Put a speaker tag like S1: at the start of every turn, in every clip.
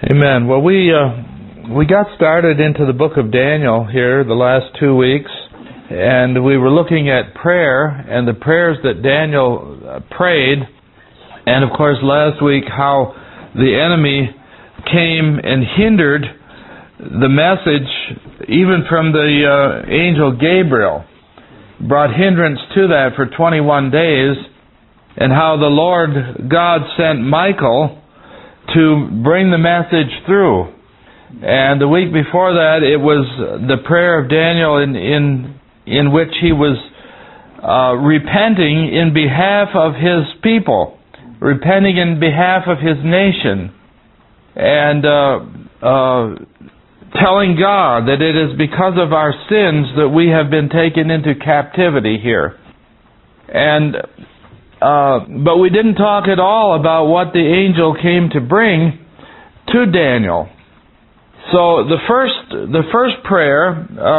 S1: Amen. Well, we got started into the book of Daniel here the last 2 weeks, and we were looking at prayer and the prayers that Daniel prayed, and of course last week how the enemy came and hindered the message even from the angel Gabriel, brought hindrance to that for 21 days, and how the Lord God sent Michael to bring the message through. And the week before that, it was the prayer of Daniel in which he was repenting in behalf of his people, repenting in behalf of his nation, and telling God that it is because of our sins that we have been taken into captivity here. And but we didn't talk at all about what the angel came to bring to Daniel. So the first prayer,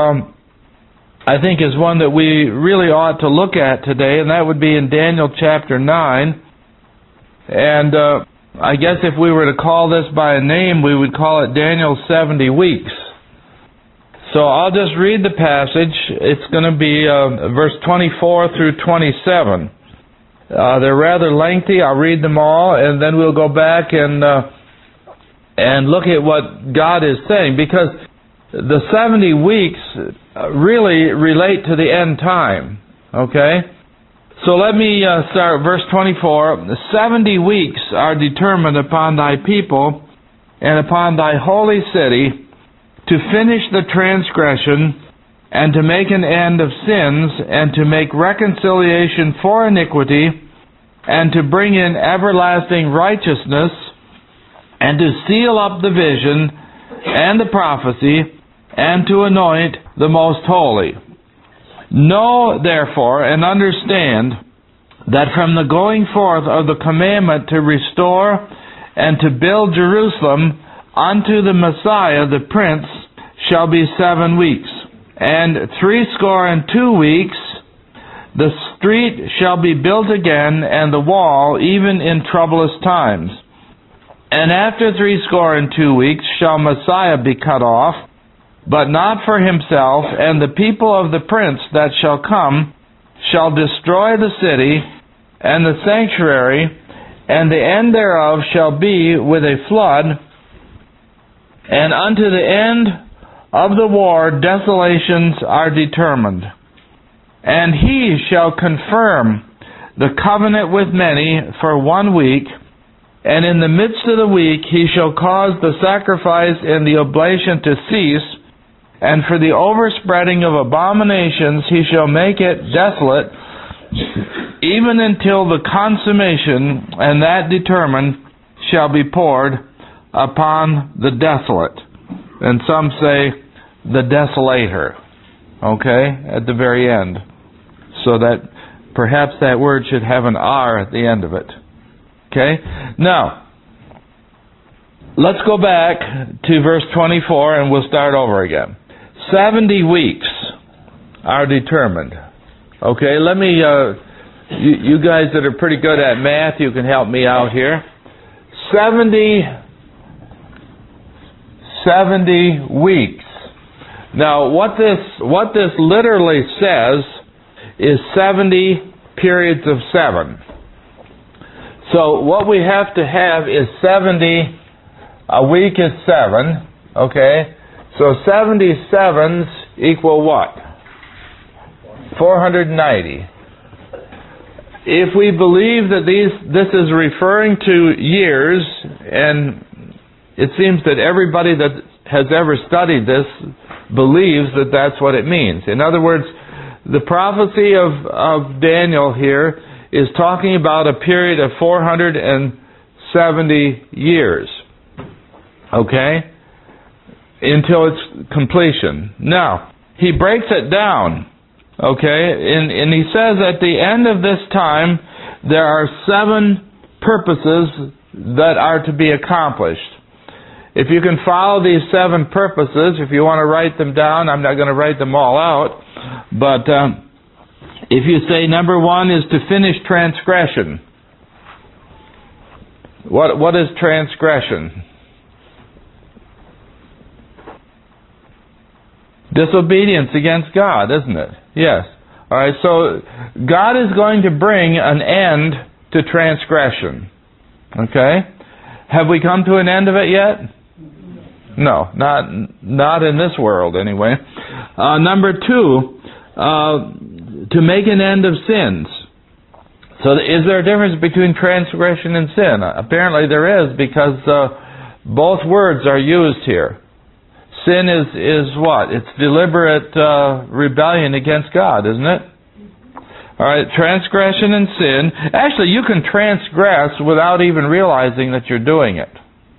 S1: I think, is one that we really ought to look at today, and that would be in Daniel chapter 9. And I guess if we were to call this by a name, we would call it Daniel's 70 weeks. So I'll just read the passage. It's going to be verse 24 through 27. They're rather lengthy. I'll read them all, and then we'll go back and look at what God is saying, because the 70 weeks really relate to the end time. Okay? So let me start verse 24. The 70 weeks are determined upon thy people and upon thy holy city to finish the transgression and to make an end of sins, and to make reconciliation for iniquity, and to bring in everlasting righteousness, and to seal up the vision and the prophecy, and to anoint the most holy. Know therefore and understand that from the going forth of the commandment to restore and to build Jerusalem unto the Messiah the Prince shall be 7 weeks. And 62 weeks the street shall be built again, and the wall, even in troublous times. And after 62 weeks shall Messiah be cut off, but not for himself, and the people of the prince that shall come shall destroy the city and the sanctuary, and the end thereof shall be with a flood, and unto the end of the war desolations are determined. And he shall confirm the covenant with many for 1 week, and in the midst of the week he shall cause the sacrifice and the oblation to cease, and for the overspreading of abominations he shall make it desolate, even until the consummation, and that determined shall be poured upon the desolate. And some say the desolator, okay, at the very end. So that perhaps that word should have an R at the end of it. Okay? Now, let's go back to verse 24 and we'll start over again. 70 weeks are determined. Okay, let me, you guys that are pretty good at math, you can help me out here. 70 weeks. Now, what this literally says is 70 periods of 7. So what we have to have is 70, a week is 7, okay? So 77s equal what? 490. If we believe that this is referring to years, and it seems that everybody that has ever studied this believes that that's what it means. In other words, the prophecy of Daniel here is talking about a period of 470 years. Okay? Until its completion. Now, he breaks it down. Okay? And he says at the end of this time, there are 7 purposes that are to be accomplished. If you can follow these 7 purposes, if you want to write them down, I'm not going to write them all out, but if you say number 1 is to finish transgression. What is transgression? Disobedience against God, isn't it? Yes. All right, so God is going to bring an end to transgression. Okay? Have we come to an end of it yet? No, not in this world anyway. Number 2, to make an end of sins. So is there a difference between transgression and sin? Apparently there is, because both words are used here. Sin is what? It's deliberate rebellion against God, isn't it? All right, transgression and sin. Actually, you can transgress without even realizing that you're doing it.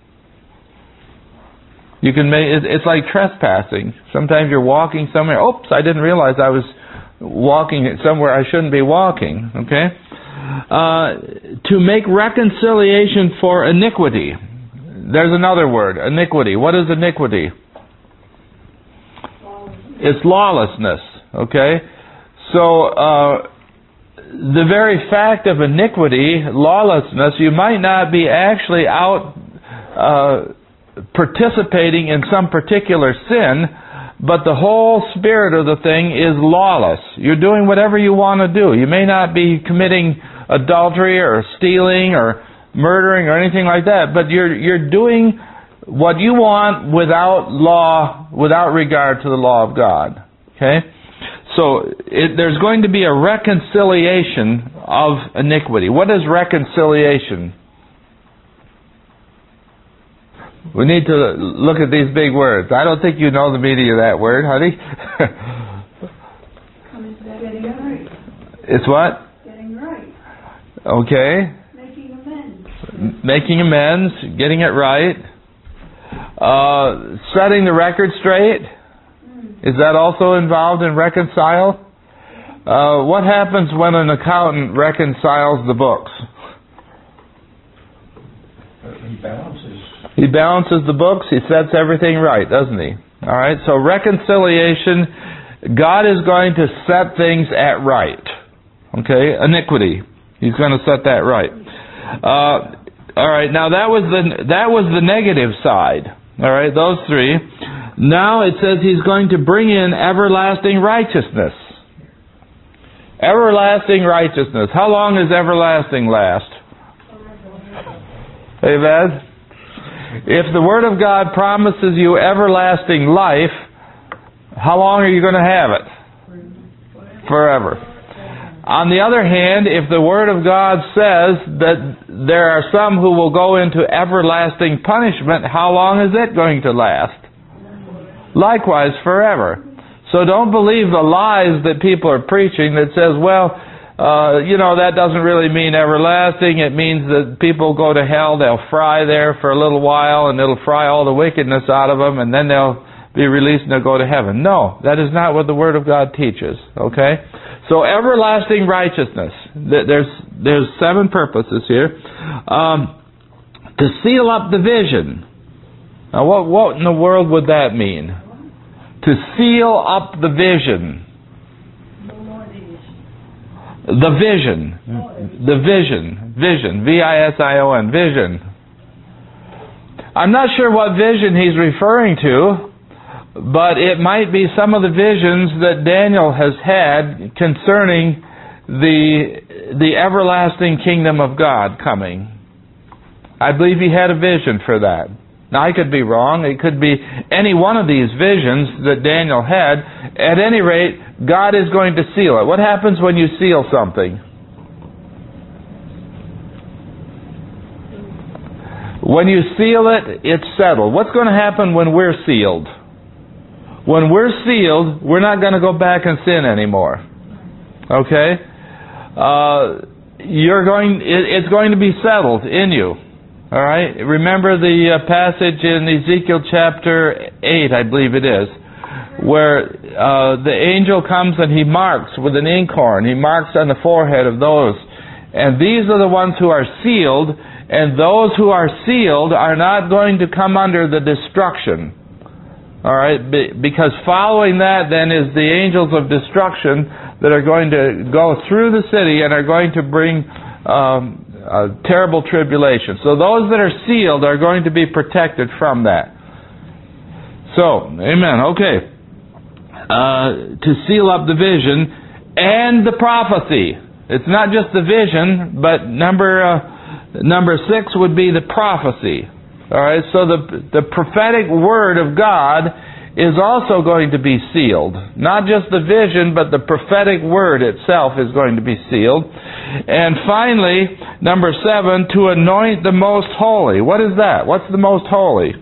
S1: You can make it's like trespassing. Sometimes you're walking somewhere. Oops, I didn't realize I was walking somewhere I shouldn't be walking. Okay, to make reconciliation for iniquity. There's another word, iniquity. What is iniquity? It's lawlessness. Okay, so the very fact of iniquity, lawlessness, you might not be actually out participating in some particular sin, but the whole spirit of the thing is lawless. You're doing whatever you want to do. You may not be committing adultery or stealing or murdering or anything like that, but you're doing what you want without law, without regard to the law of God. Okay? So there's going to be a reconciliation of iniquity. What is reconciliation? We need to look at these big words. I don't think you know the meaning of that word, honey.
S2: Getting right.
S1: It's what?
S2: Getting right.
S1: Okay.
S2: Making amends.
S1: Making amends, getting it right. Setting the record straight. Is that also involved in reconcile? What happens when an accountant reconciles the books? He balances the books. He sets everything right, doesn't he? All right. So reconciliation, God is going to set things at right. Okay. Iniquity, He's going to set that right. All right. Now that was the negative side. All right. Those 3. Now it says He's going to bring in everlasting righteousness. Everlasting righteousness. How long does everlasting last? Amen. If the Word of God promises you everlasting life, how long are you going to have it? Forever. On the other hand, if the Word of God says that there are some who will go into everlasting punishment, how long is it going to last? Likewise, forever. So don't believe the lies that people are preaching that says, well, that doesn't really mean everlasting. It means that people go to hell, they'll fry there for a little while, and it'll fry all the wickedness out of them, and then they'll be released and they'll go to heaven. No, that is not what the Word of God teaches. Okay? So everlasting righteousness. There's 7 purposes here. To seal up the vision. Now what in the world would that mean? To seal up the vision. The vision. The vision. Vision. V-I-S-I-O-N. Vision. I'm not sure what vision he's referring to, but it might be some of the visions that Daniel has had concerning the everlasting kingdom of God coming. I believe he had a vision for that. Now, I could be wrong. It could be any one of these visions that Daniel had. At any rate, God is going to seal it. What happens when you seal something? When you seal it, it's settled. What's going to happen when we're sealed? When we're sealed, we're not going to go back and sin anymore. Okay? It's going to be settled in you. All right? Remember the passage in Ezekiel chapter 8, I believe it is, where the angel comes and he marks with an inkhorn. He marks on the forehead of those. And these are the ones who are sealed, and those who are sealed are not going to come under the destruction. All right? Because following that then is the angels of destruction that are going to go through the city and are going to bring a terrible tribulation. So those that are sealed are going to be protected from that. So, amen. Okay. to seal up the vision and the prophecy. It's not just the vision, but number 6 would be the prophecy. All right, so the prophetic word of God is also going to be sealed. Not just the vision, but the prophetic word itself is going to be sealed. And finally, number 7, to anoint the most holy. What is that? What's the most holy?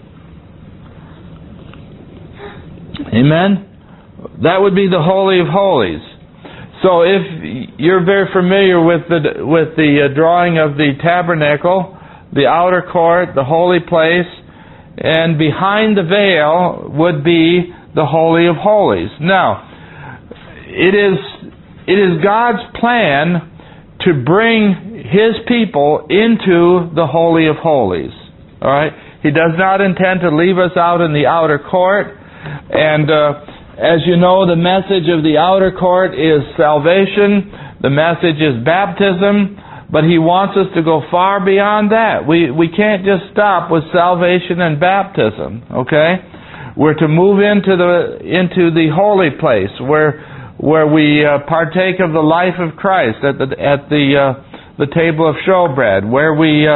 S1: Amen? That would be the Holy of Holies. So if you're very familiar with the drawing of the tabernacle, the outer court, the holy place, and behind the veil would be the Holy of Holies. Now, it is God's plan to bring His people into the Holy of Holies. All right? He does not intend to leave us out in the outer court. And as you know, the message of the outer court is salvation. The message is baptism. But He wants us to go far beyond that. We can't just stop with salvation and baptism. Okay? We're to move into the holy place where we partake of the life of Christ at the table of showbread, where we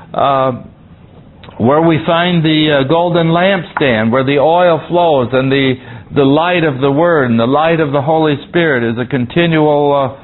S1: find the golden lampstand, where the oil flows, and the light of the Word and the light of the Holy Spirit is a continual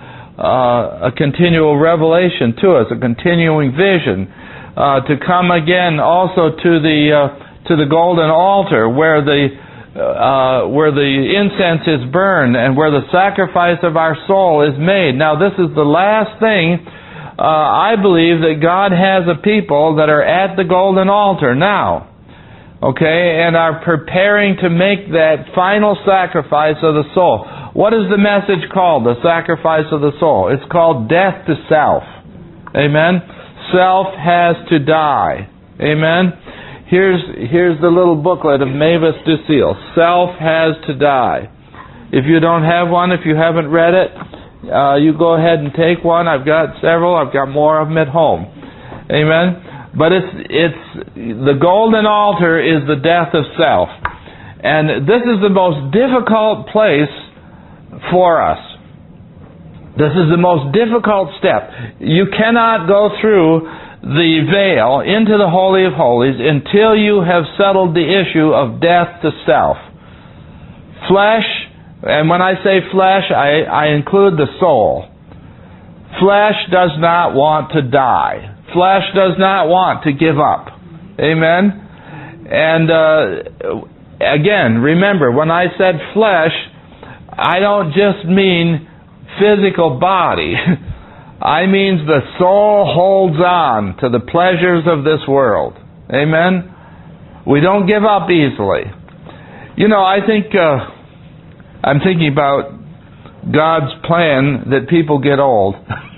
S1: revelation to us, a continuing vision, to come again also to the golden altar where the incense is burned and where the sacrifice of our soul is made. Now, this is the last thing. I believe that God has a people that are at the golden altar now, okay, and are preparing to make that final sacrifice of the soul. What is the message called, the sacrifice of the soul? It's called death to self. Amen? Self has to die. Amen? Here's the little booklet of Mavis Ducille. Self has to die. If you don't have one, if you haven't read it, you go ahead and take one. I've got several. I've got more of them at home. Amen? But it's the golden altar is the death of self. And this is the most difficult place for us. This is the most difficult step. You cannot go through the veil into the Holy of Holies until you have settled the issue of death to self. Flesh, and when I say flesh, I include the soul. Flesh does not want to die. Flesh does not want to give up. Amen? And again, remember, when I said flesh, I don't just mean physical body. I mean the soul holds on to the pleasures of this world. Amen? We don't give up easily. You know, I think I'm thinking about God's plan that people get old.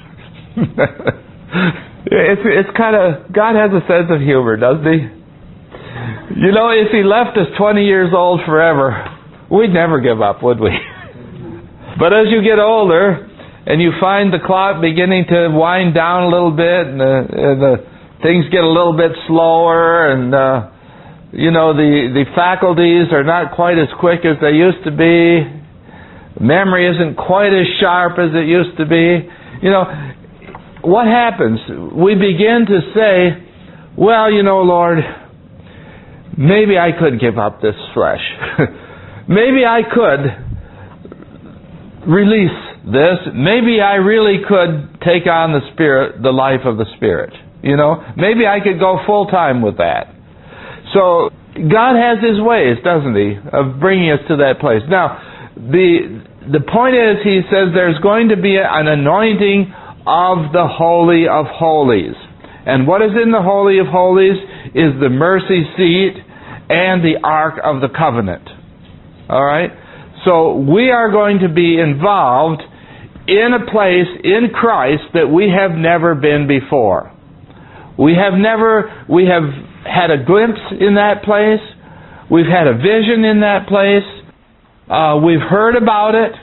S1: It's kind of, God has a sense of humor, doesn't He? You know, if He left us 20 years old forever, we'd never give up, would we? But as you get older, and you find the clock beginning to wind down a little bit, and things get a little bit slower, and the faculties are not quite as quick as they used to be. Memory isn't quite as sharp as it used to be. You know, what happens? We begin to say, well, you know, Lord, maybe I could give up this flesh. Maybe I could release this. Maybe I really could take on the Spirit, the life of the Spirit. You know, maybe I could go full time with that. So God has His ways, doesn't He, of bringing us to that place. Now, the point is, He says there's going to be an anointing of the Holy of Holies. And what is in the Holy of Holies is the mercy seat and the Ark of the Covenant. All right? So we are going to be involved in a place in Christ that we have never been before. We have had a glimpse in that place. We've had a vision in that place. We've heard about it.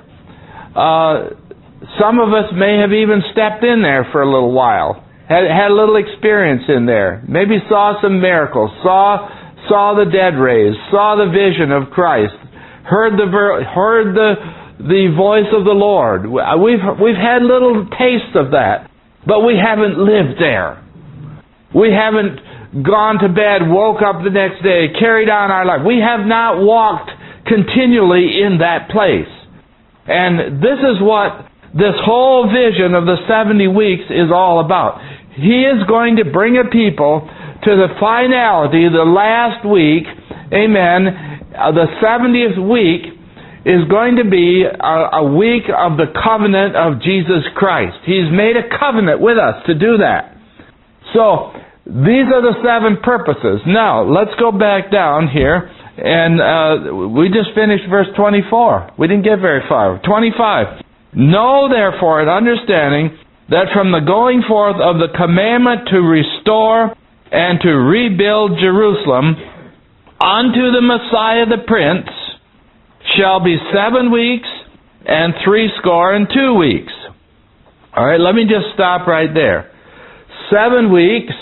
S1: Some of us may have even stepped in there for a little while. Had a little experience in there. Maybe saw some miracles. Saw the dead raised. Saw the vision of Christ heard the voice of the Lord. We've had little tastes of that, but we haven't lived there. We haven't gone to bed, woke up the next day, carried on our life. We have not walked continually in that place. And this is what this whole vision of the 70 weeks is all about. He is going to bring a people to the finality, the last week, amen. The 70th week is going to be a week of the covenant of Jesus Christ. He's made a covenant with us to do that. So, these are the 7 purposes. Now, let's go back down here, and we just finished verse 24. We didn't get very far. 25. Know therefore and understanding that from the going forth of the commandment to restore and to rebuild Jerusalem unto the Messiah the Prince shall be 7 weeks and 62 weeks. Alright, let me just stop right there. 7 weeks,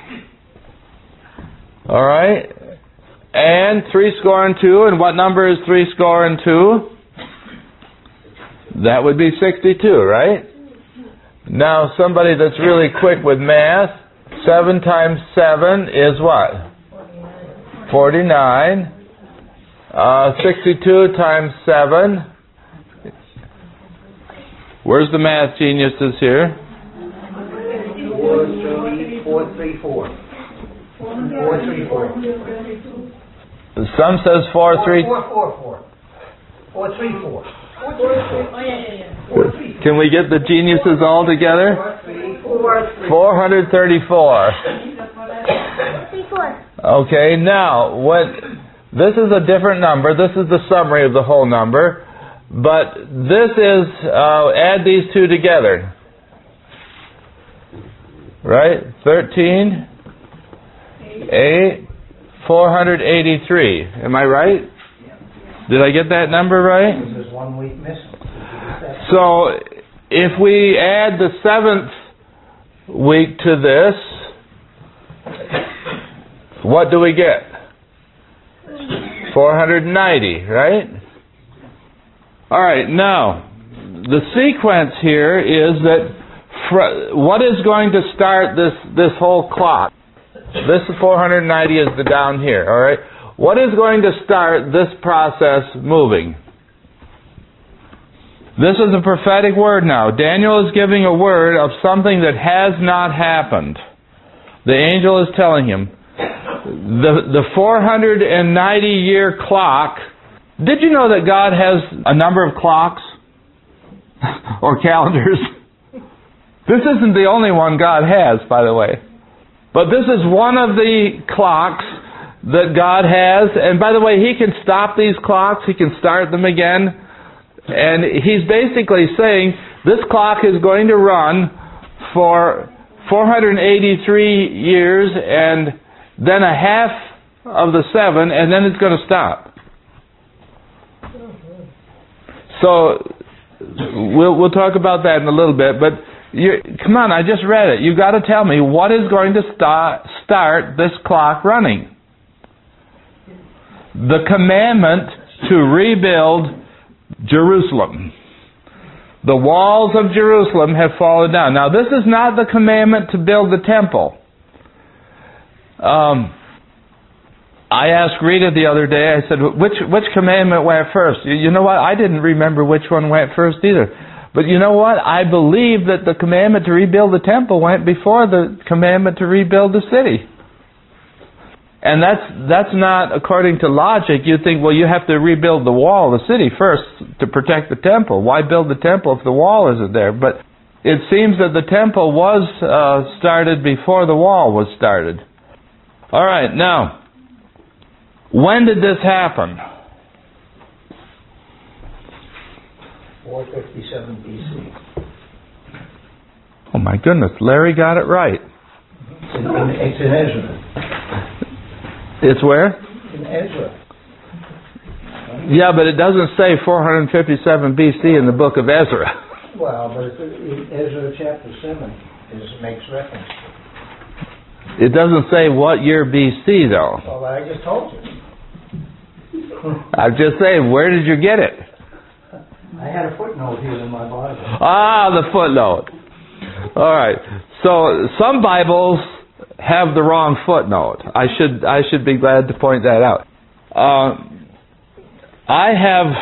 S1: alright, and 62, and what number is 62? That would be 62, right? Now, somebody that's really quick with math, 7 times 7 is what? 49. 62 times 7. Where's the math geniuses here?
S3: 434. 434.
S1: Some says 434.
S3: 434.
S1: Can we get the geniuses all together? 434. Okay, now, this is a different number. This is the summary of the whole number. But this is, add these two together. Right? 13, 8, 483. Am I right? Did I get that number right?
S3: There's 1 week missing.
S1: So, if we add the 7th week to this, what do we get? 490, right? Alright, now, the sequence here is that what is going to start this whole clock? This 490 is the down here, alright? What is going to start this process moving? This is a prophetic word now. Daniel is giving a word of something that has not happened. The angel is telling him, the 490-year clock. Did you know that God has a number of clocks? Or calendars? This isn't the only one God has, by the way. But this is one of the clocks that God has. And by the way, He can stop these clocks. He can start them again. And He's basically saying this clock is going to run for 483 years and then a half of the 7, and then it's going to stop. So we'll talk about that in a little bit. But come on, I just read it. You've got to tell me what is going to start this clock running. The commandment to rebuild Jerusalem. The walls of Jerusalem have fallen down. Now, this is not the commandment to build the temple. I asked Rita the other day, I said, which commandment went first? You know what? I didn't remember which one went first either. But you know what? I believe that the commandment to rebuild the temple went before the commandment to rebuild the city. And that's not according to logic. You think, well, you have to rebuild the wall of the city first to protect the temple. Why build the temple if the wall isn't there? But it seems that the temple was started before the wall was started. All right, now, when did this happen?
S3: 457 BC.
S1: Oh my goodness, Larry got it right.
S3: It's in Ezra.
S1: It's where?
S3: In Ezra.
S1: Yeah, but it doesn't say 457 BC in the book of Ezra.
S3: Well, but Ezra chapter 7 makes reference.
S1: It doesn't say what year BC, though.
S3: Well, I just told you.
S1: I'm just saying, where did you get it?
S3: I had a footnote here in my Bible.
S1: Ah, the footnote. All right. So some Bibles have the wrong footnote. I should be glad to point that out. I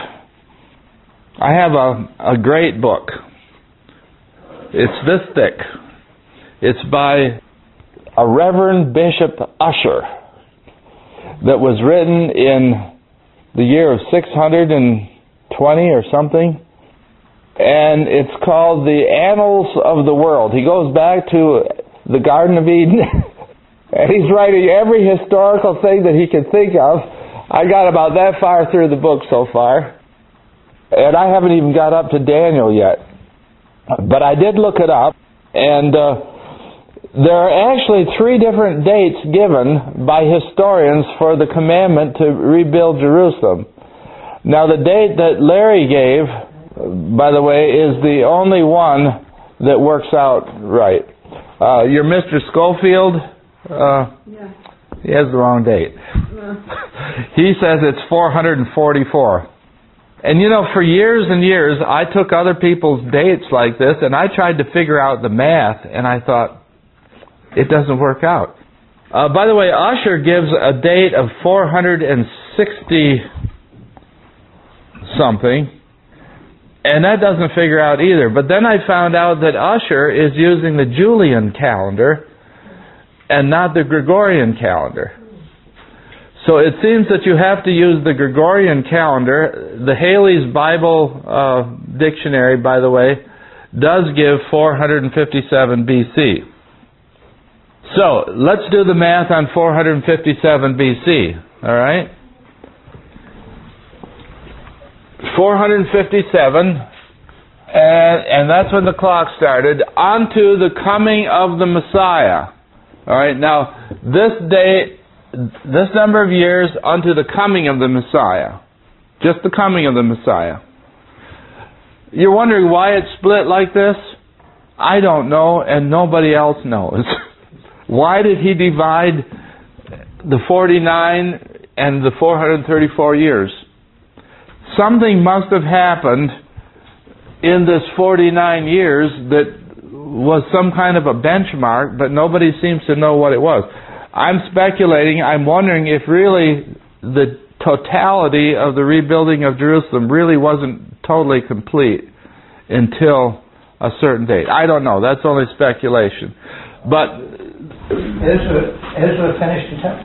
S1: have a great book. It's this thick. It's by a Reverend Bishop Usher that was written in the year of 620 or something. And it's called The Annals of the World. He goes back to the Garden of Eden. And he's writing every historical thing that he can think of. I got about that far through the book so far. And I haven't even got up to Daniel yet. But I did look it up. And there are actually 3 different dates given by historians for the commandment to rebuild Jerusalem. Now the date that Larry gave, by the way, is the only one that works out right. Your Mr. Schofield, he has the wrong date. He says it's 444. And you know, for years and years, I took other people's dates like this, and I tried to figure out the math, and I thought, it doesn't work out. By the way, Usher gives a date of 460 something, and that doesn't figure out either. But then I found out that Usher is using the Julian calendar and not the Gregorian calendar. So it seems that you have to use the Gregorian calendar. The Haley's Bible Dictionary, by the way, does give 457 BC. So, let's do the math on 457 BC, all right? 457, and that's when the clock started, onto the coming of the Messiah. All right, now, this number of years unto the coming of the Messiah. Just the coming of the Messiah. You're wondering why it's split like this? I don't know, and nobody else knows. Why did he divide the 49 and the 434 years? Something must have happened in this 49 years that was some kind of a benchmark, but nobody seems to know what it was. I'm speculating, I'm wondering if really the totality of the rebuilding of Jerusalem really wasn't totally complete until a certain date. I don't know, that's only speculation. But
S3: Ezra finished the temple.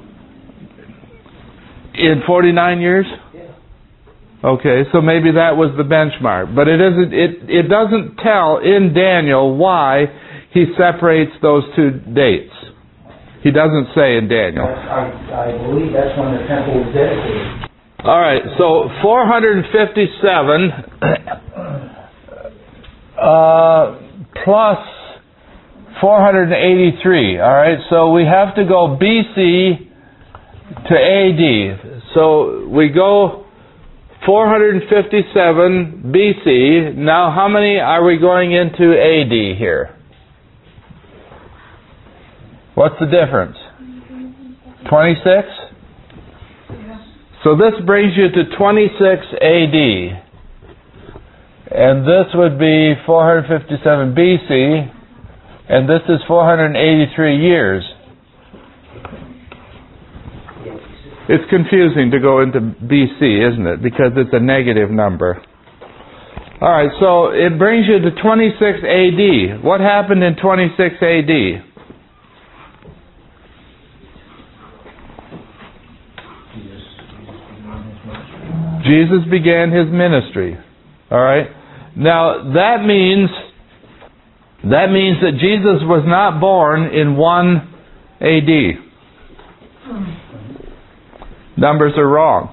S1: In 49 years?
S3: Yeah.
S1: Okay, so maybe that was the benchmark. But it doesn't tell in Daniel why he separates those 2 dates. He doesn't say in Daniel.
S3: I believe that's when the temple was dedicated.
S1: All right, so 457 plus 483. All right, so we have to go BC to AD. So we go 457 BC. Now, how many are we going into AD here? What's the difference? 26? So this brings you to 26 AD. And this would be 457 BC. And this is 483 years. It's confusing to go into BC, isn't it? Because it's a negative number. Alright, so it brings you to 26 AD. What happened in 26 AD? Jesus began his ministry. Alright? Now, that means that Jesus was not born in 1 AD. Numbers are wrong.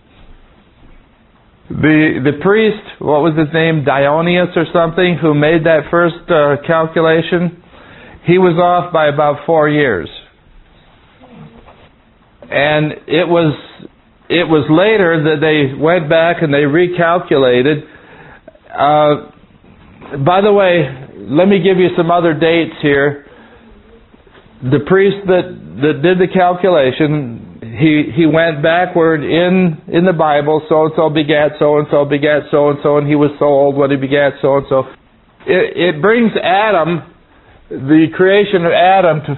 S1: The priest, what was his name, Dionysius or something, who made that first calculation, he was off by about 4 years. And it was later that they went back and they recalculated. By the way, let me give you some other dates here. The priest that did the calculation, he went backward in the Bible. So-and-so begat so-and-so begat so-and-so, and he was so old when he begat so-and-so. It brings Adam, the creation of Adam, to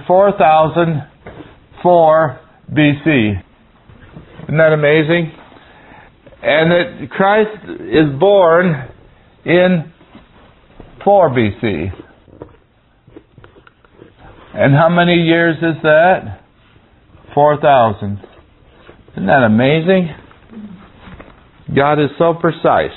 S1: 4004 BC. Isn't that amazing? And that Christ is born in 4 BC. And how many years is that? 4,000. Isn't that amazing? God is so precise.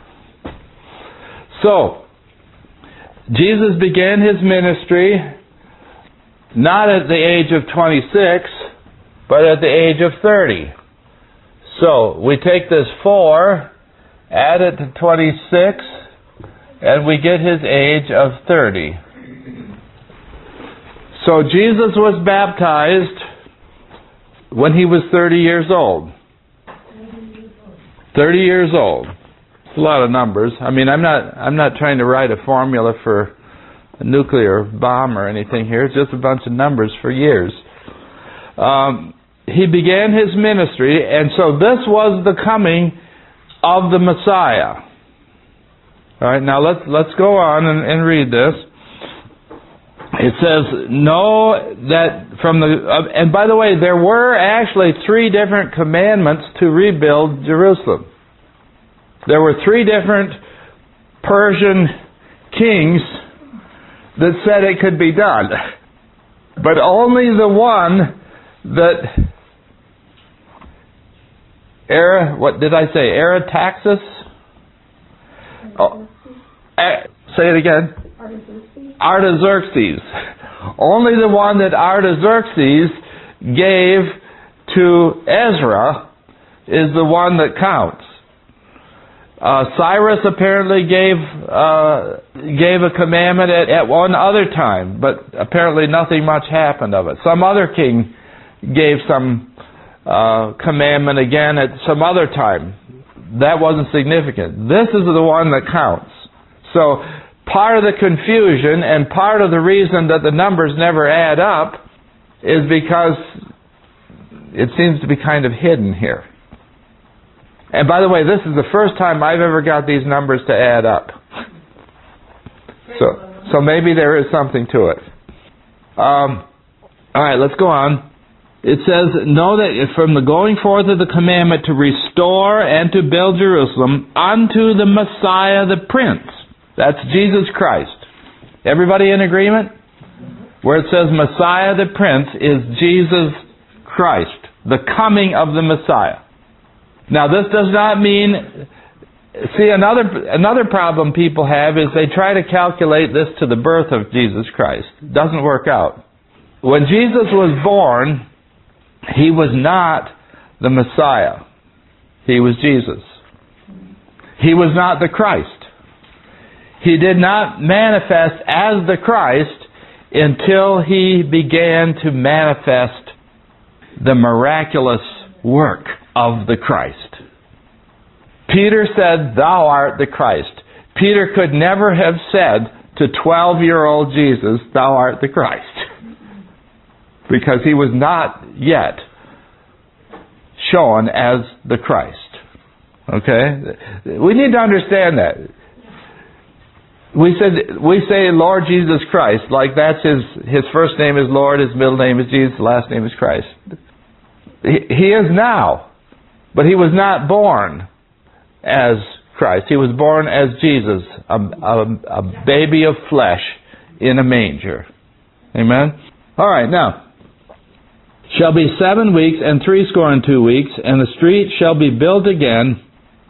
S1: So, Jesus began His ministry not at the age of 26, but at the age of 30. So, we take this 4, add it to 26, and we get His age of 30. So, Jesus was baptized when He was 30 years old. 30 years old. It's a lot of numbers. I mean, I'm not trying to write a formula for a nuclear bomb or anything here. It's just a bunch of numbers for years. He began His ministry, and so this was the coming of the Messiah. All right, now let's go on and read this. It says, know that from the... and by the way, there were actually 3 different commandments to rebuild Jerusalem. There were 3 different Persian kings that said it could be done. But only the one that... what did I say? Artaxerxes? Oh, say it again. Artaxerxes. Only the one that Artaxerxes gave to Ezra is the one that counts. Cyrus apparently gave a commandment at one other time, but apparently nothing much happened of it. Some other king gave some commandment again at some other time. That wasn't significant. This is the one that counts. So, part of the confusion and part of the reason that the numbers never add up is because it seems to be kind of hidden here. And by the way, this is the first time I've ever got these numbers to add up. So maybe there is something to it. All right, let's go on. It says, know that from the going forth of the commandment to restore and to build Jerusalem unto the Messiah the Prince. That's Jesus Christ. Everybody in agreement? Where it says Messiah the Prince is Jesus Christ, the coming of the Messiah. Now this does not mean... See, another problem people have is they try to calculate this to the birth of Jesus Christ. It doesn't work out. When Jesus was born, He was not the Messiah. He was Jesus. He was not the Christ. He did not manifest as the Christ until He began to manifest the miraculous work of the Christ. Peter said, thou art the Christ. Peter could never have said to 12-year-old Jesus, thou art the Christ. Because he was not yet shown as the Christ. Okay? We need to understand that. We say Lord Jesus Christ, like that's his first name is Lord, his middle name is Jesus, last name is Christ. He is now, but He was not born as Christ. He was born as Jesus, a baby of flesh in a manger. Amen? All right, now. Shall be 7 weeks and 62 weeks, and the street shall be built again,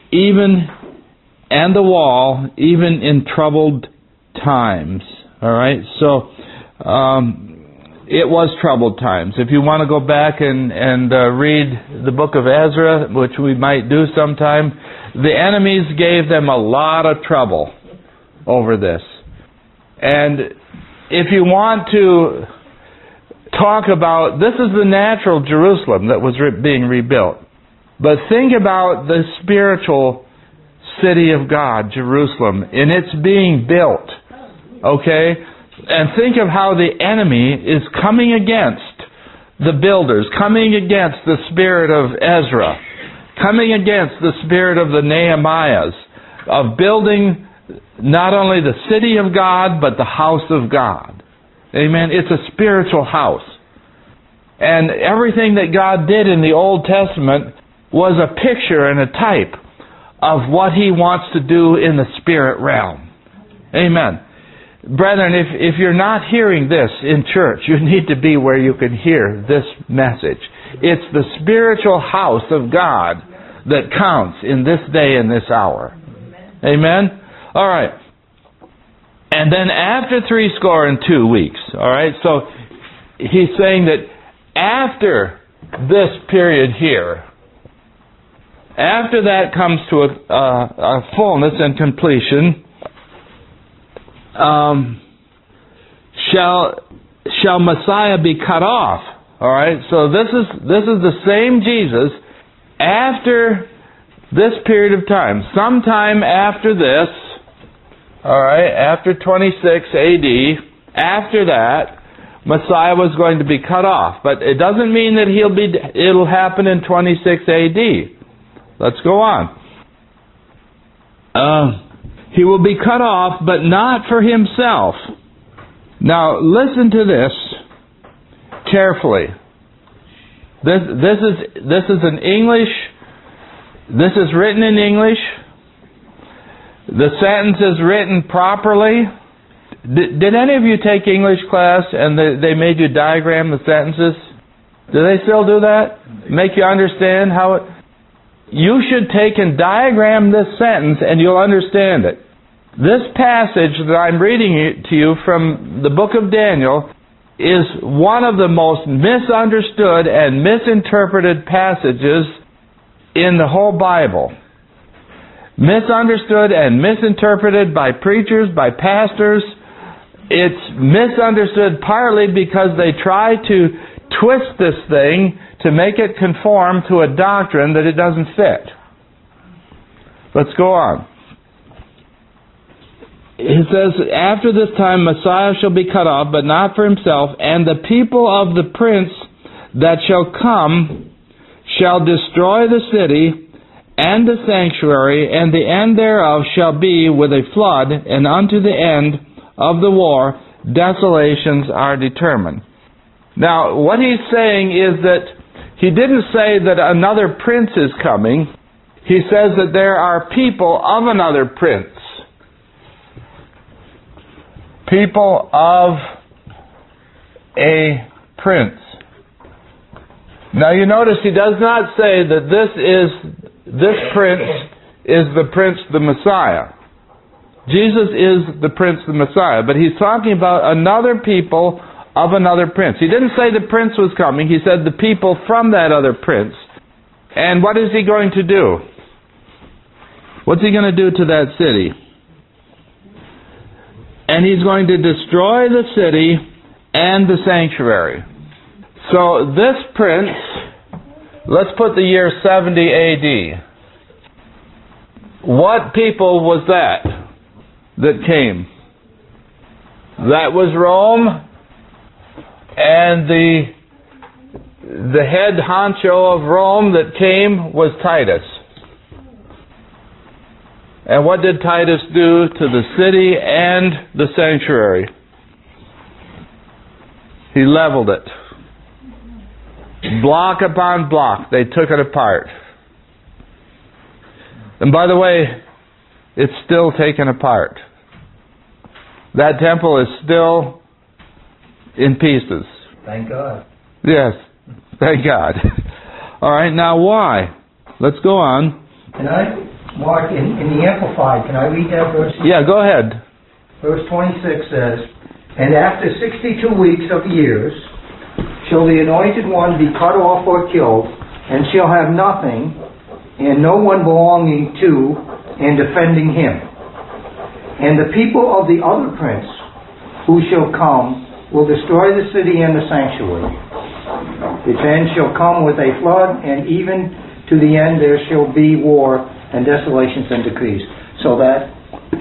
S1: and the wall, even in troubled times. All right, so it was troubled times. If you want to go back and read the book of Ezra, which we might do sometime, the enemies gave them a lot of trouble over this. And if you want to talk about, this is the natural Jerusalem that was being rebuilt. But think about the spiritual city of God, Jerusalem, and it's being built. Okay? And think of how the enemy is coming against the builders, coming against the spirit of Ezra, coming against the spirit of the Nehemiahs, of building not only the city of God, but the house of God. Amen. It's a spiritual house. And everything that God did in the Old Testament was a picture and a type of what He wants to do in the spirit realm. Amen. Brethren, if you're not hearing this in church, you need to be where you can hear this message. It's the spiritual house of God that counts in this day and this hour. Amen? All right. And then after 62 weeks, all right, so he's saying that after this period here, after that comes to a fullness and completion, shall Messiah be cut off? All right. So this is the same Jesus after this period of time. Sometime after this, all right, after 26 AD, after that, Messiah was going to be cut off. But it doesn't mean that it'll happen in 26 AD. Let's go on. He will be cut off, but not for Himself. Now, listen to this carefully. This is an English. This is written in English. The sentence is written properly. Did any of you take English class and they made you diagram the sentences? Do they still do that? Make you understand how it... You should take and diagram this sentence and you'll understand it. This passage that I'm reading to you from the book of Daniel is one of the most misunderstood and misinterpreted passages in the whole Bible. Misunderstood and misinterpreted by preachers, by pastors. It's misunderstood partly because they try to twist this thing to make it conform to a doctrine that it doesn't fit. Let's go on. It says, after this time Messiah shall be cut off, but not for Himself, and the people of the prince that shall come shall destroy the city and the sanctuary, and the end thereof shall be with a flood, and unto the end of the war desolations are determined. Now, what he's saying is that he didn't say that another prince is coming. He says that there are people of another prince. People of a prince. Now you notice he does not say that this prince is the prince, the Messiah. Jesus is the prince, the Messiah. But he's talking about another people of another prince. He didn't say the prince was coming. He said the people from that other prince. And what is he going to do? What's he going to do to that city? And he's going to destroy the city and the sanctuary. So this prince, let's put the year 70 AD. What people was that came? That was Rome, and the head honcho of Rome that came was Titus. And what did Titus do to the city and the sanctuary? He leveled it. Block upon block, they took it apart. And by the way, it's still taken apart. That temple is still in pieces.
S3: Thank God.
S1: Yes, thank God. All right, now why? Let's go on.
S3: Can I, Mark, in the Amplified, can I read that verse?
S1: Yeah, go ahead.
S3: Verse 26 says, and after 62 weeks of years shall the Anointed One be cut off or killed, and shall have nothing, and no one belonging to and defending him. And the people of the other prince who shall come will destroy the city and the sanctuary. Its end shall come with a flood, and even to the end there shall be war and desolations and decrees. So that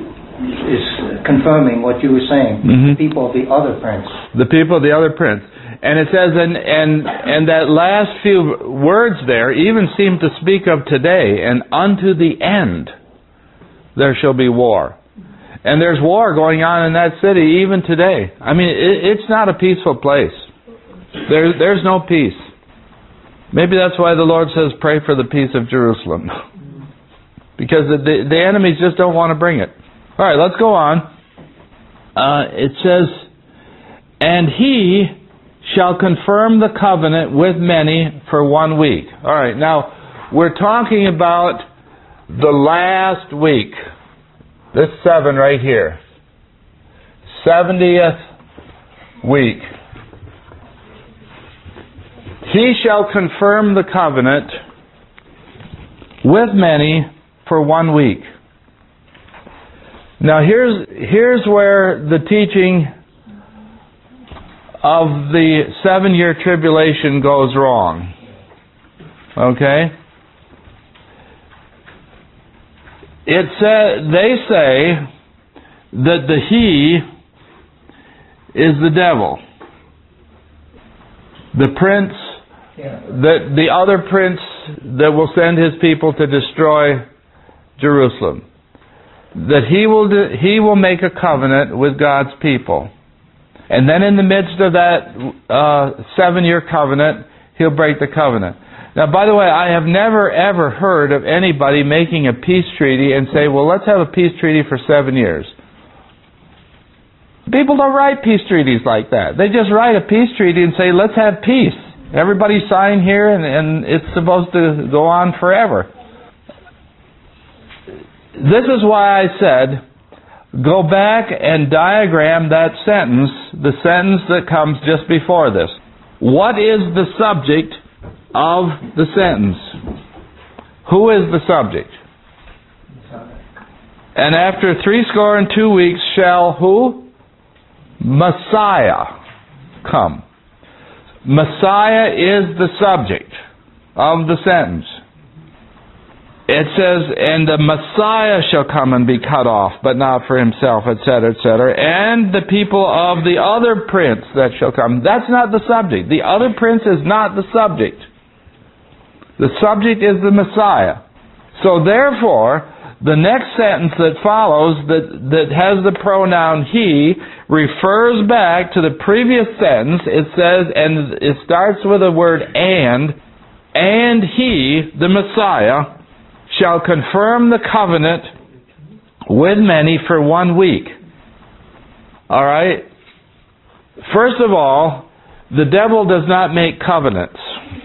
S3: is confirming what you were saying. The people of the other prince.
S1: The people of the other prince. And it says, and that last few words there even seem to speak of today, and unto the end there shall be war. And there's war going on in that city even today. I mean, it's not a peaceful place. There's no peace. Maybe that's why the Lord says, pray for the peace of Jerusalem. Because the enemies just don't want to bring it. All right, let's go on. It says, and he shall confirm the covenant with many for 1 week. All right, now we're talking about the last week. This 7 right here. 70th week. He shall confirm the covenant with many for 1 week. Now here's where the teaching of the 7-year tribulation goes wrong. Okay? They say that the he is the devil. The prince, the other prince that will send his people to destroy Jerusalem. That he will make a covenant with God's people. And then in the midst of that 7-year covenant, he'll break the covenant. Now, by the way, I have never ever heard of anybody making a peace treaty and say, well, let's have a peace treaty for 7 years. People don't write peace treaties like that. They just write a peace treaty and say, let's have peace. Everybody sign here and it's supposed to go on forever. This is why I said, go back and diagram that sentence, the sentence that comes just before this. What is the subject of the sentence? Who is the subject? And after 62 weeks shall who? Messiah come. Messiah is the subject of the sentence. It says, and the Messiah shall come and be cut off, but not for himself, etc., etc. And the people of the other prince that shall come. That's not the subject. The other prince is not the subject. The subject is the Messiah. So therefore, the next sentence that follows, that has the pronoun he, refers back to the previous sentence. It says, and it starts with the word and he, the Messiah, shall confirm the covenant with many for 1 week. All right? First of all, the devil does not make covenants.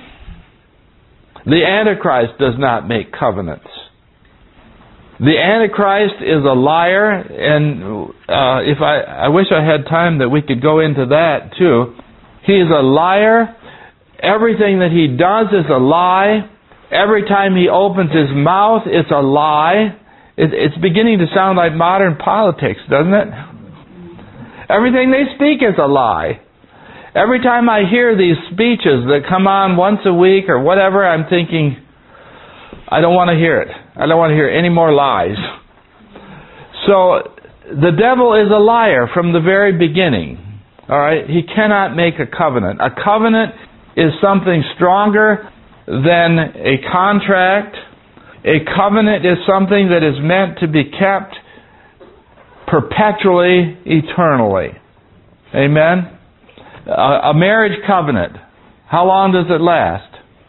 S1: The Antichrist does not make covenants. The Antichrist is a liar, and if I wish I had time that we could go into that too. He is a liar. Everything that he does is a lie. Every time he opens his mouth, it's a lie. It's beginning to sound like modern politics, doesn't it? Everything they speak is a lie. Every time I hear these speeches that come on once a week or whatever, I'm thinking, I don't want to hear it. I don't want to hear any more lies. So, the devil is a liar from the very beginning. All right? He cannot make a covenant. A covenant is something stronger than a contract. A covenant is something that is meant to be kept perpetually, eternally. Amen? A marriage covenant, how long does it last?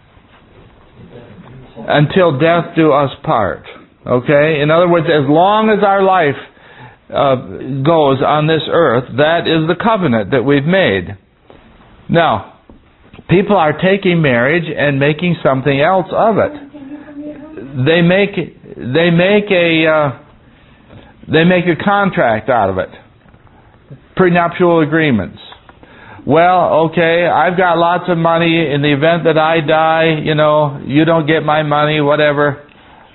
S1: Until death do us part. Okay? In other words, as long as our life goes on this earth, that is the covenant that we've made. Now, people are taking marriage and making something else of it. They make a contract out of it. Prenuptial agreements. Well, okay, I've got lots of money. In the event that I die, you don't get my money, whatever.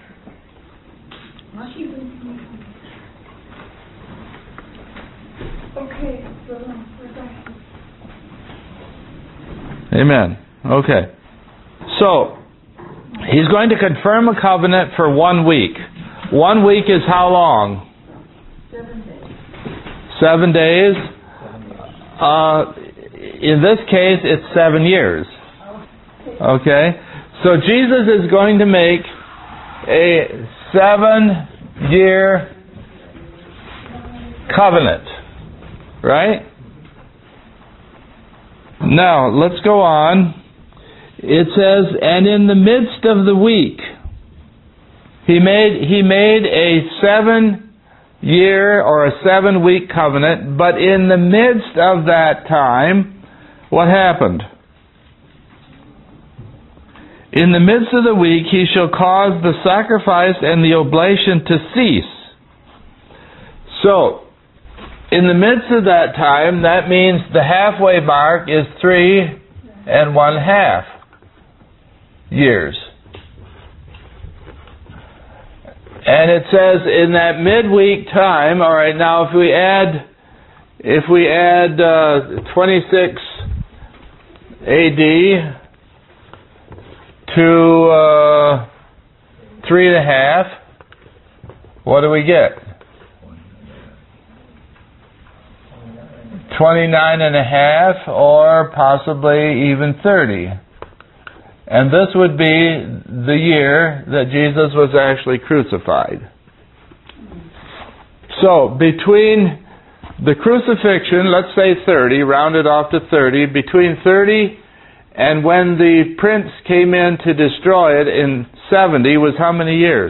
S1: Amen. Okay. So, he's going to confirm a covenant for 1 week. 1 week is how long?
S2: 7 days.
S1: 7 days. in this case, it's 7 years. Okay? So Jesus is going to make a 7-year covenant. Right? Now, let's go on. It says, and in the midst of the week, He made a 7-year or a 7-week covenant, but in the midst of that time, what happened? In the midst of the week, He shall cause the sacrifice and the oblation to cease. So, in the midst of that time, that means the halfway mark is 3½ years. And it says in that midweek time, all right, now if we add 26 AD to 3½, what do we get? 29½ or possibly even 30. And this would be the year that Jesus was actually crucified. So, between the crucifixion, let's say 30, rounded off to 30, between 30 and when the prince came in to destroy it in 70 was how many years?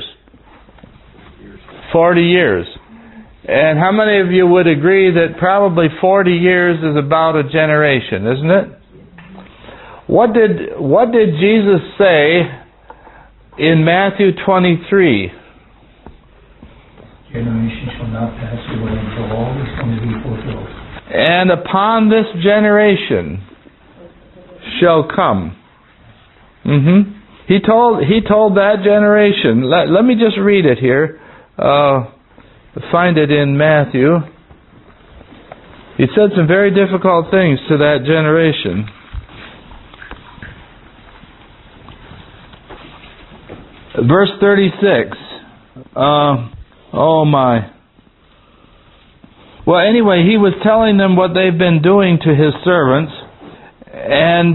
S1: 40 years. And how many of you would agree that probably 40 years is about a generation, isn't it? What did Jesus say in Matthew 23?
S3: Generation shall not pass away until all is going to be fulfilled.
S1: And upon this generation shall come. He told that generation. Let me just read it here. Find it in Matthew. He said some very difficult things to that generation. Verse 36. Oh my. Well, anyway, he was telling them what they've been doing to his servants. And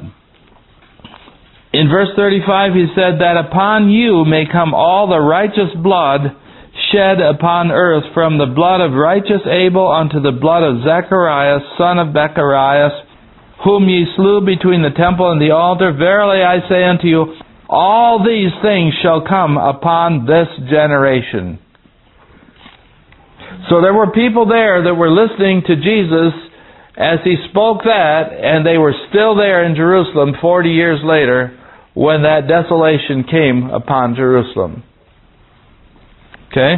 S1: in verse 35 he said that upon you may come all the righteous blood shed upon earth, from the blood of righteous Abel unto the blood of Zacharias, son of Becharias, whom ye slew between the temple and the altar. Verily I say unto you, all these things shall come upon this generation. So there were people there that were listening to Jesus as He spoke that, and they were still there in Jerusalem 40 years later when that desolation came upon Jerusalem. Okay?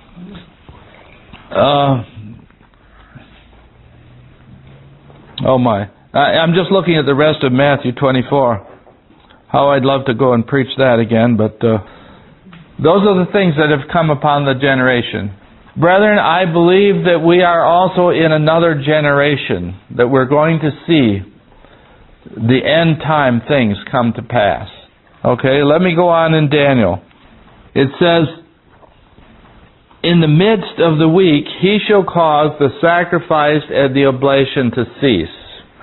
S1: Oh my. I'm just looking at the rest of Matthew 24. How I'd love to go and preach that again, but those are the things that have come upon the generation. Brethren, I believe that we are also in another generation, that we're going to see the end time things come to pass. Okay, let me go on in Daniel. It says, in the midst of the week, He shall cause the sacrifice and the oblation to cease.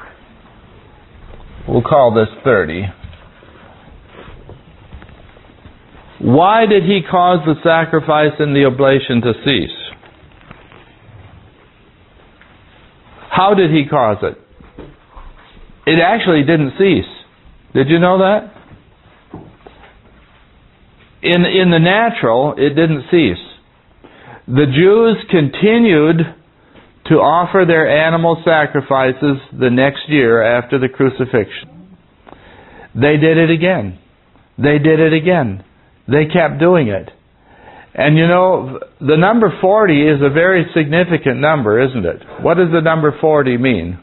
S1: We'll call this 30. Why did He cause the sacrifice and the oblation to cease? How did He cause it? It actually didn't cease. Did you know that? In the natural, it didn't cease. The Jews continued to offer their animal sacrifices the next year after the crucifixion. They did it again. They did it again. They kept doing it. And you know, the number 40 is a very significant number, isn't it? What does the number 40 mean?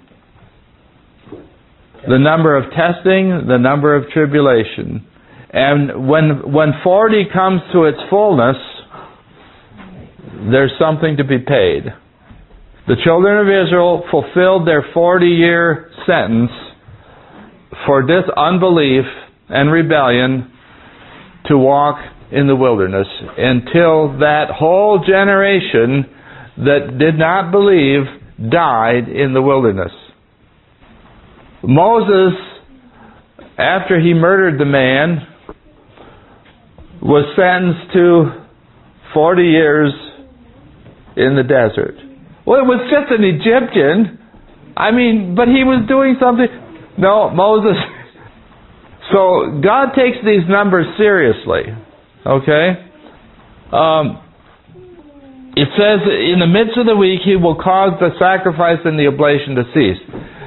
S1: The number of testing, the number of tribulation. And when 40 comes to its fullness, there's something to be paid. The children of Israel fulfilled their 40-year sentence for unbelief and rebellion to walk in the wilderness until that whole generation that did not believe died in the wilderness. Moses, after he murdered the man, was sentenced to 40 years in the desert. Well, it was just an Egyptian. But he was doing something. No, Moses. So God takes these numbers seriously. Okay? It says, in the midst of the week, He will cause the sacrifice and the oblation to cease.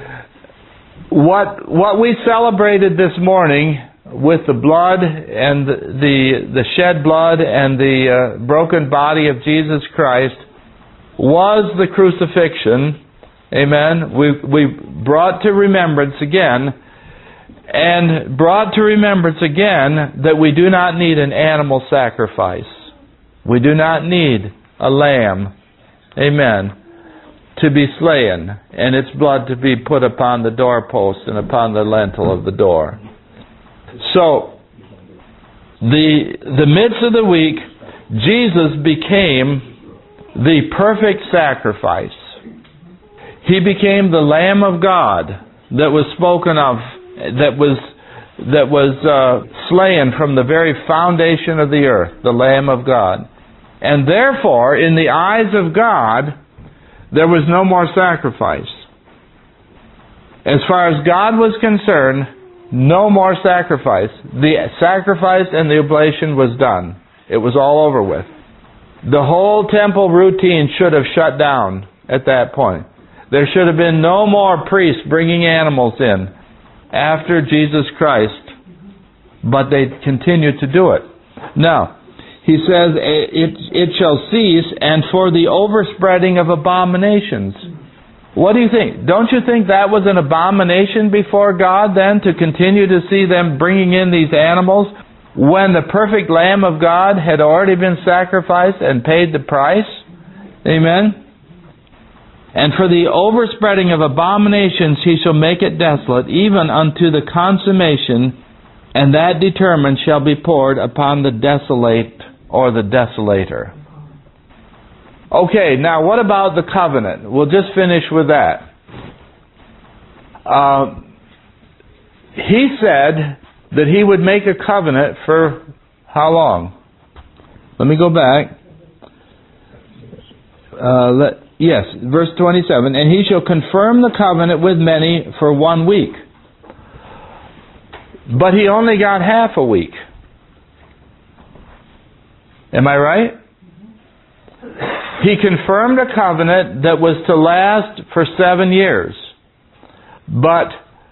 S1: What we celebrated this morning with the blood and the shed blood and the broken body of Jesus Christ was the crucifixion. Amen. We brought to remembrance again, and brought to remembrance again that we do not need an animal sacrifice. We do not need a lamb. Amen. To be slain, and its blood to be put upon the doorpost and upon the lintel of the door. So, the midst of the week, Jesus became the perfect sacrifice. He became the Lamb of God that was spoken of, that was slain from the very foundation of the earth, the Lamb of God. And therefore, in the eyes of God, there was no more sacrifice. As far as God was concerned, no more sacrifice. The sacrifice and the oblation was done. It was all over with. The whole temple routine should have shut down at that point. There should have been no more priests bringing animals in after Jesus Christ, but they continued to do it. Now, He says, it shall cease, and for the overspreading of abominations. What do you think? Don't you think that was an abomination before God then, to continue to see them bringing in these animals when the perfect Lamb of God had already been sacrificed and paid the price? Amen? And for the overspreading of abominations He shall make it desolate, even unto the consummation, and that determined shall be poured upon the desolate or the desolator. Okay, now what about the covenant? We'll just finish with that. He said that He would make a covenant for how long? Let me go back. Yes, verse 27. And He shall confirm the covenant with many for 1 week. But He only got half a week. Am I right? He confirmed a covenant that was to last for 7 years. But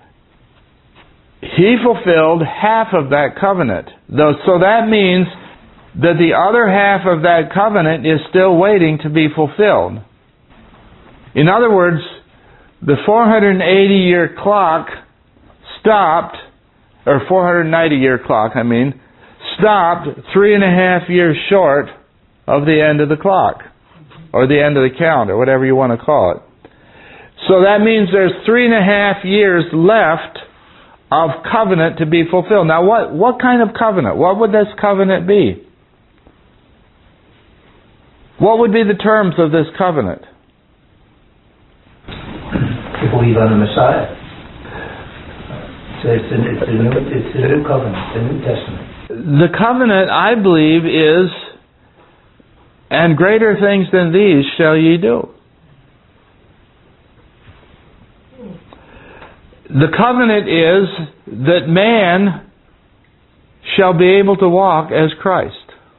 S1: He fulfilled half of that covenant. So that means that the other half of that covenant is still waiting to be fulfilled. In other words, the 480-year clock stopped, or 490-year clock, stopped 3.5 years short of the end of the clock, or the end of the calendar, whatever you want to call it. So that means there's 3.5 years left of covenant to be fulfilled. Now what kind of covenant? What would this covenant be? What would be the terms of this covenant?
S3: To believe on the Messiah. So it's a new covenant, the New Testament.
S1: The covenant, I believe, is, and greater things than these shall ye do. The covenant is that man shall be able to walk as Christ.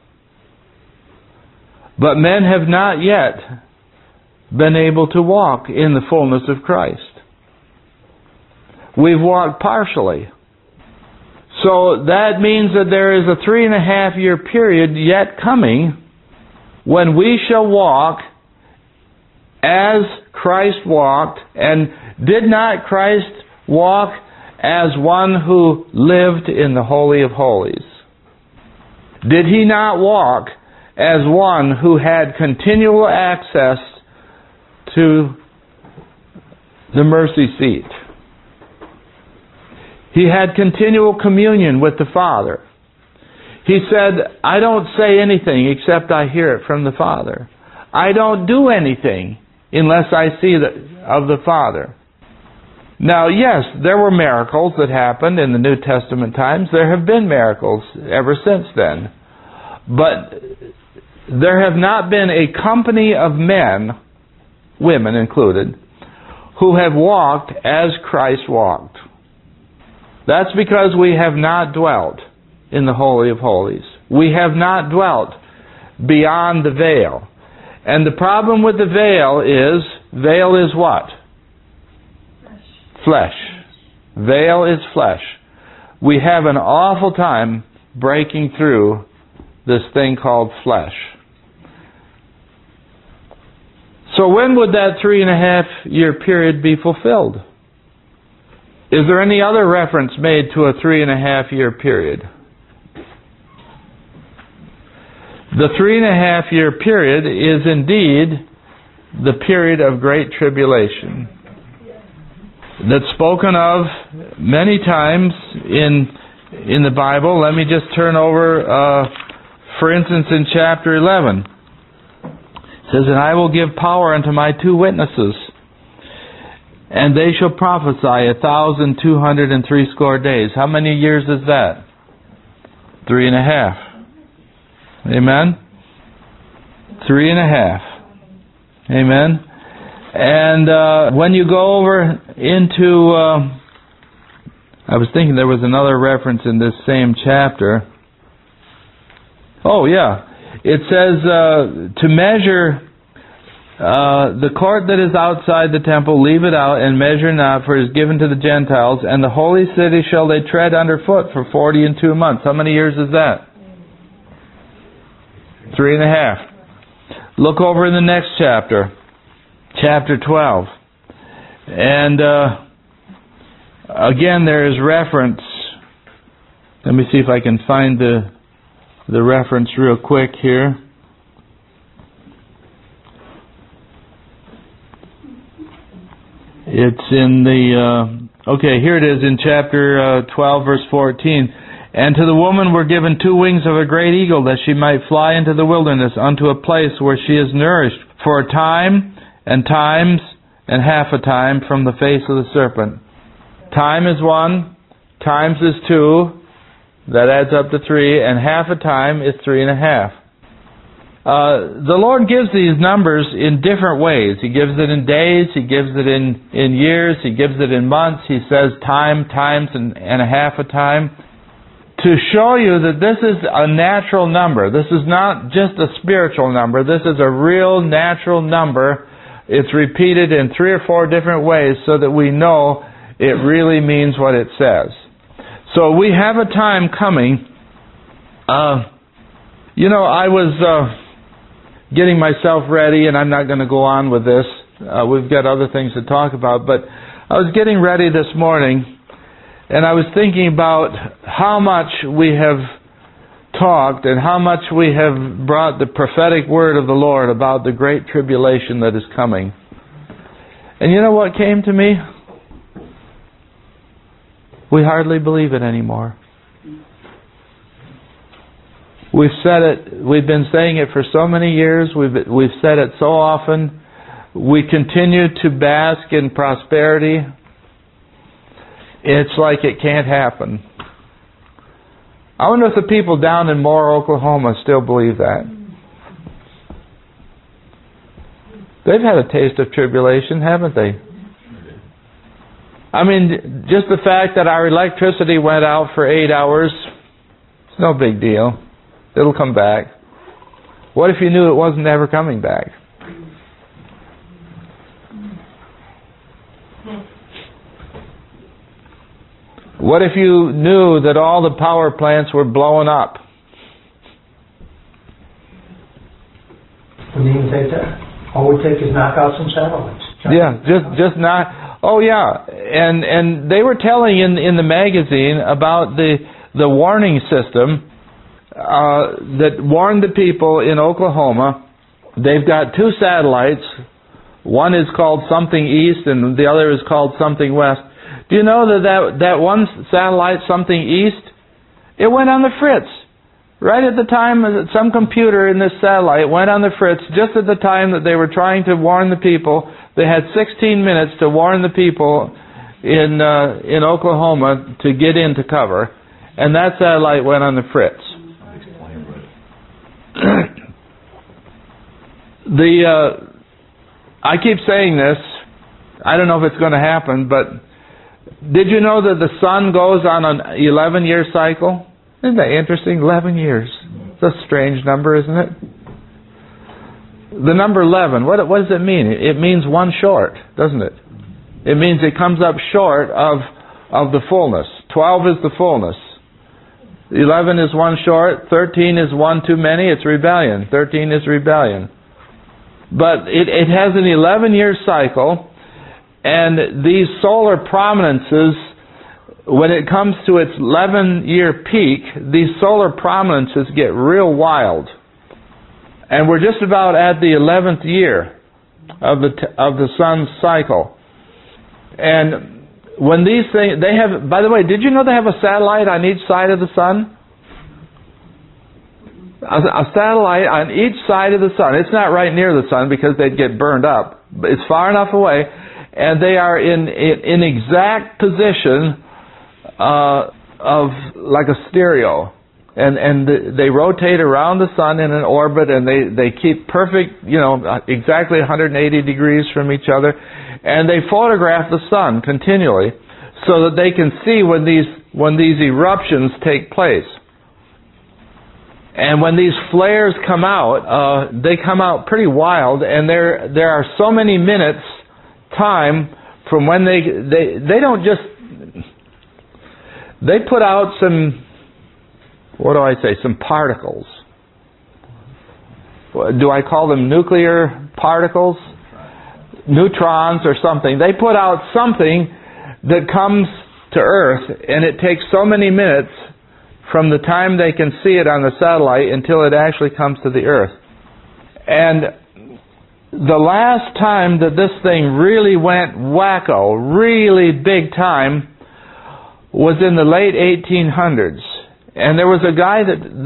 S1: But men have not yet been able to walk in the fullness of Christ. We've walked partially. So that means that there is a 3.5 year period yet coming when we shall walk as Christ walked. And did not Christ walk as one who lived in the Holy of Holies? Did He not walk as one who had continual access to the mercy seat? He had continual communion with the Father. He said, I don't say anything except I hear it from the Father. I don't do anything unless I see of the Father. Now, yes, there were miracles that happened in the New Testament times. There have been miracles ever since then. But there have not been a company of men, women included, who have walked as Christ walked. That's because we have not dwelt in the Holy of Holies. We have not dwelt beyond the veil. And the problem with the veil is what? Flesh. Veil is flesh. We have an awful time breaking through this thing called flesh. So when would that 3.5-year period be fulfilled? Is there any other reference made to a 3.5-year period? The 3.5-year period is indeed the period of great tribulation that's spoken of many times in the Bible. Let me just turn over, for instance, in chapter 11. It says, "And I will give power unto my 2 witnesses, and they shall prophesy 1,260 days." How many years is that? 3.5. Amen? 3.5. Amen? And when you go over into... I was thinking there was another reference in this same chapter. Oh, yeah. It says to measure the court that is outside the temple, leave it out, and measure not, for it is given to the Gentiles, and the holy city shall they tread underfoot for 42 months. How many years is that? 3.5. Look over in the next chapter, chapter 12. And again, there is reference. Let me see if I can find the reference real quick here. It's in the... okay, here it is in chapter 12, verse 14. "And to the woman were given 2 wings of a great eagle, that she might fly into the wilderness, unto a place where she is nourished for a time, and times, and half a time from the face of the serpent." Time is 1, times is 2, that adds up to 3, and half a time is 3.5. The Lord gives these numbers in different ways. He gives it in days, He gives it in years, He gives it in months. He says time, times, and a half a time, to show you that this is a natural number. This is not just a spiritual number. This is a real natural number. It's repeated in 3 or 4 different ways so that we know it really means what it says. So we have a time coming. I was getting myself ready, and I'm not going to go on with this. We've got other things to talk about. But I was getting ready this morning, and I was thinking about how much we have talked and how much we have brought the prophetic word of the Lord about the great tribulation that is coming. And you know what came to me? We hardly believe it anymore. We've said it. We've been saying it for so many years. We've said it so often. We continue to bask in prosperity. It's like it can't happen. I wonder if the people down in Moore, Oklahoma still believe that. They've had a taste of tribulation, haven't they? I mean, just the fact that our electricity went out for 8 hours, it's no big deal. It'll come back. What if you knew it wasn't ever coming back? What if you knew that all the power plants were blowing up?
S3: We didn't even take that. All we take is knock out some satellites.
S1: Yeah, just not. Oh yeah, and they were telling in the magazine about the warning system that warned the people in Oklahoma. They've got 2 satellites. One is called something east, and the other is called something west. Do you know that one satellite, something east, it went on the fritz. Right at the time that some computer in this satellite went on the fritz, just at the time that they were trying to warn the people. They had 16 minutes to warn the people in Oklahoma to get into cover, and that satellite went on the Fritz. I keep saying this. I don't know if it's going to happen, but did you know that the sun goes on an 11-year cycle? Isn't that interesting? 11 years. It's a strange number, isn't it? The number 11, what does it mean? It means one short, doesn't it? It means it comes up short of the fullness. 12 is the fullness. 11 is one short. 13 is one too many. It's rebellion. 13 is rebellion. But it has an 11-year cycle, and these solar prominences, when it comes to its 11-year peak, these solar prominences get real wild. And we're just about at the 11th year of the sun's cycle. And when these things, they have, by the way, did you know they have a satellite on each side of the sun? A satellite on each side of the sun. It's not right near the sun because they'd get burned up. But it's far enough away, and they are in exact position of like a stereo. And they rotate around the sun in an orbit, and they keep perfect, exactly 180 degrees from each other, and they photograph the sun continually so that they can see when these eruptions take place. And when these flares come out, they come out pretty wild, and there are so many minutes time from when they don't just, they put out some, some particles. Do I call them nuclear particles? Neutrons or something. They put out something that comes to Earth, and it takes so many minutes from the time they can see it on the satellite until it actually comes to the Earth. And the last time that this thing really went wacko, really big time, was in the late 1800s. And there was a guy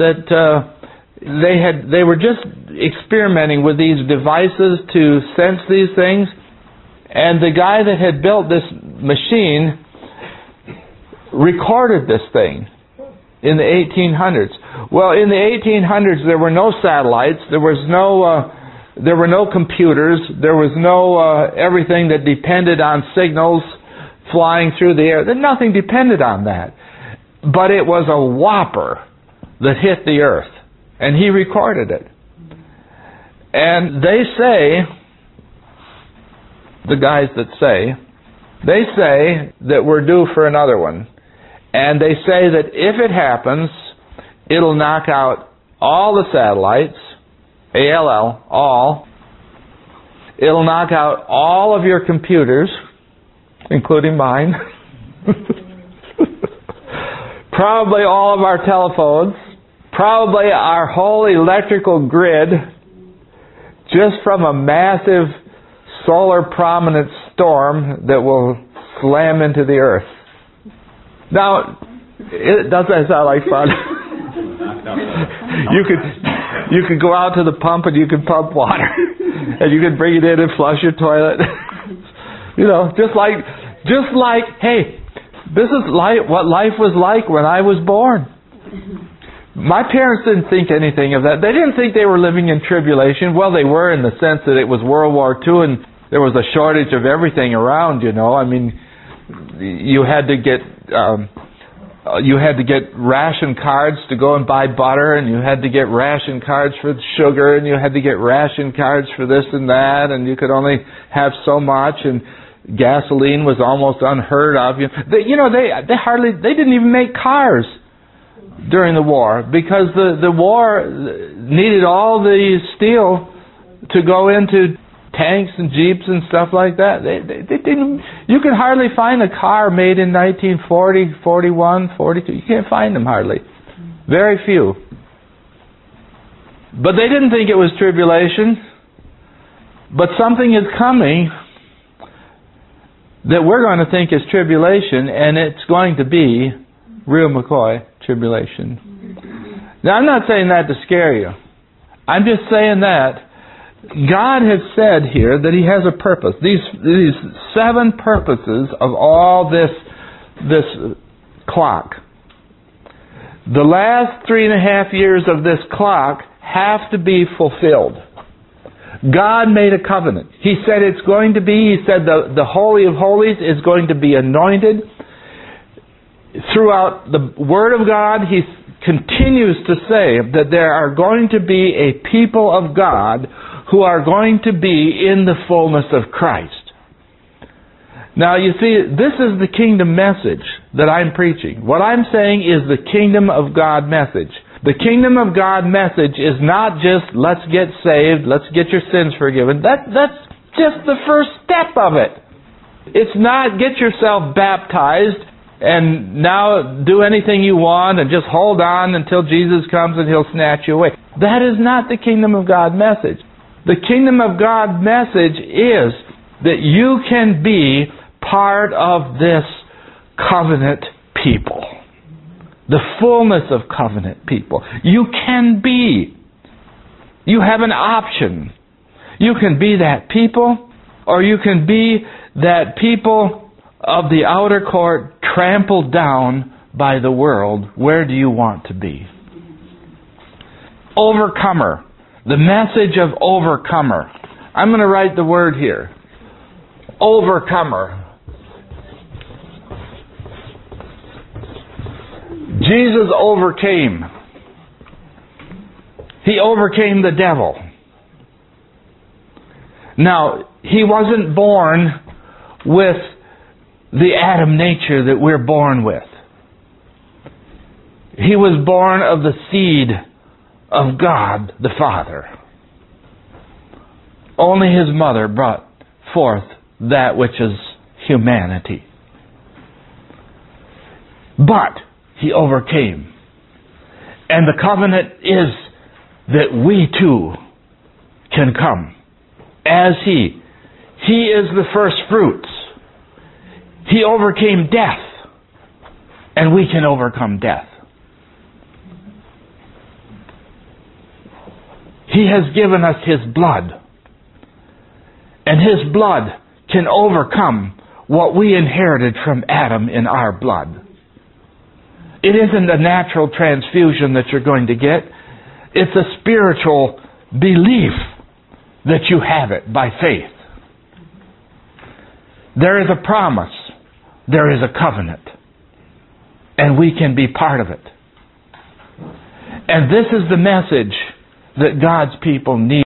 S1: they were just experimenting with these devices to sense these things, and the guy that had built this machine recorded this thing in the 1800s. Well, in the 1800s there were no satellites, there were no computers, there was no everything that depended on signals flying through the air. Nothing depended on that. But it was a whopper that hit the Earth. And he recorded it. And they say, the guys that say that we're due for another one. And they say that if it happens, it'll knock out all the satellites, ALL, all. It'll knock out all of your computers, including mine. Probably all of our telephones, probably our whole electrical grid, just from a massive solar prominence storm that will slam into the Earth. Now, doesn't that sound like fun? You could go out to the pump and you could pump water, and you could bring it in and flush your toilet. Just like, hey, this is what life was like when I was born. My parents didn't think anything of that. They didn't think they were living in tribulation. Well, they were in the sense that it was World War II and there was a shortage of everything around, I mean, you had to get ration cards to go and buy butter, and you had to get ration cards for sugar, and you had to get ration cards for this and that, and you could only have so much, and gasoline was almost unheard of. They didn't even make cars during the war because the war needed all the steel to go into tanks and jeeps and stuff like that. They didn't. You can hardly find a car made in 1940, 41, 42. You can't find them hardly. Very few. But they didn't think it was tribulation. But something is coming that we're going to think is tribulation, and it's going to be real McCoy tribulation. Now, I'm not saying that to scare you. I'm just saying that God has said here that He has a purpose. These 7 purposes of all this clock. The last 3.5 years of this clock have to be fulfilled. God made a covenant. He said it's going to be, He said the Holy of Holies is going to be anointed. Throughout the Word of God, He continues to say that there are going to be a people of God who are going to be in the fullness of Christ. Now you see, this is the kingdom message that I'm preaching. What I'm saying is the kingdom of God message. The kingdom of God message is not just, let's get saved, let's get your sins forgiven. That's just the first step of it. It's not get yourself baptized and now do anything you want and just hold on until Jesus comes and He'll snatch you away. That is not the kingdom of God message. The kingdom of God message is that you can be part of this covenant people. The fullness of covenant people. You can be. You have an option. You can be that people, or you can be that people of the outer court trampled down by the world. Where do you want to be? Overcomer. The message of overcomer. I'm going to write the word here. Overcomer. Jesus overcame. He overcame the devil. Now, He wasn't born with the Adam nature that we're born with. He was born of the seed of God the Father. Only His mother brought forth that which is humanity. But He overcame. And the covenant is that we too can come as He. He is the first fruits. He overcame death. And we can overcome death. He has given us His blood. And His blood can overcome what we inherited from Adam in our blood. It isn't a natural transfusion that you're going to get. It's a spiritual belief that you have it by faith. There is a promise. There is a covenant. And we can be part of it. And this is the message that God's people need.